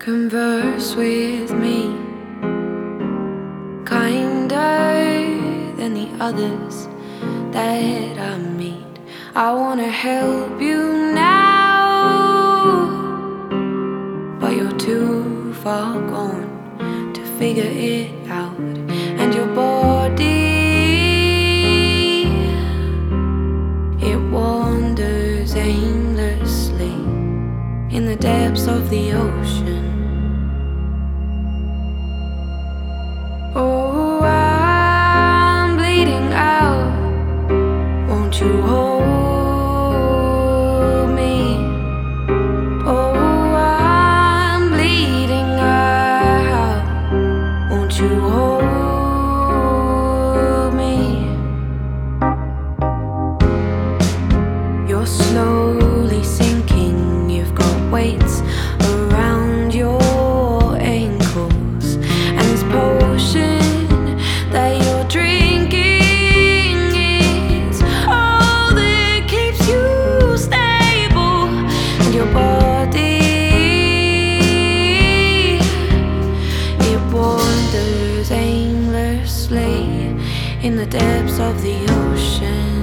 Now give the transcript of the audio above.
converse with me kinder than the others that I meet. I wanna help you now, but you're too far gone to figure it out. And your body, it wanders aimlessly in the depths of the ocean. Oh, I'm bleeding out. Won't you hold me? Oh, I'm bleeding out. Won't you hold me? You're slowly sinking. You've got weights around your ankles, and this potion that you're drinking is all that keeps you stable. And your body, it wanders aimlessly in the depths of the ocean.